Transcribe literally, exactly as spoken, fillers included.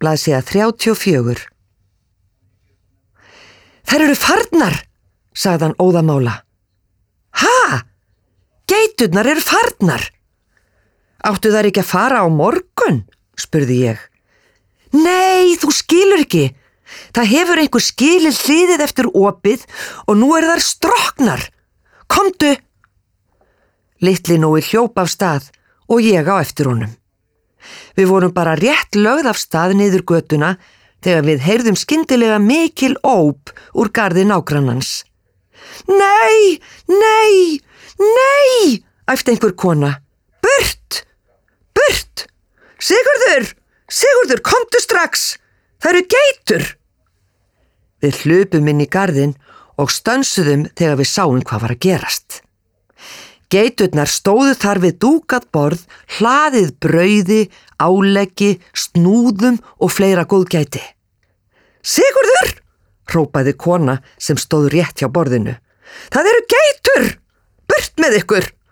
blaðsíða þrjátíu og fjögur. Þær eru farnar, sagði hann óðamála. Ha? Geiturnar eru farnar. Áttu þær ekki að fara á morgun? Spurði ég. Nei, þú skilur ekki. Það hefur einhver skilið hliðið eftir opið og nú eru þær stroknar. Komdu! Litli Nói hljóp af stað og ég á eftir honum. Við vorum bara rétt lögð af stað niður götuna þegar við heyrðum skyndilega mikil óp úr garði nágrannans. Nei, nei, nei, æpti einhver kona. Burt, burt, Sigurður, Sigurður, komdu strax, það eru geitur. Við hlupum inn í garðinn og stönsuðum þegar við sáum hvað var að gerast. Geiturnar stóðu þar við dúkað borð, hlaðið brauði, áleggi, snúðum og fleira góðgæti. Sigurður, hrópaði kona sem stóð rétt hjá borðinu. Það eru geitur, burt með ykkur.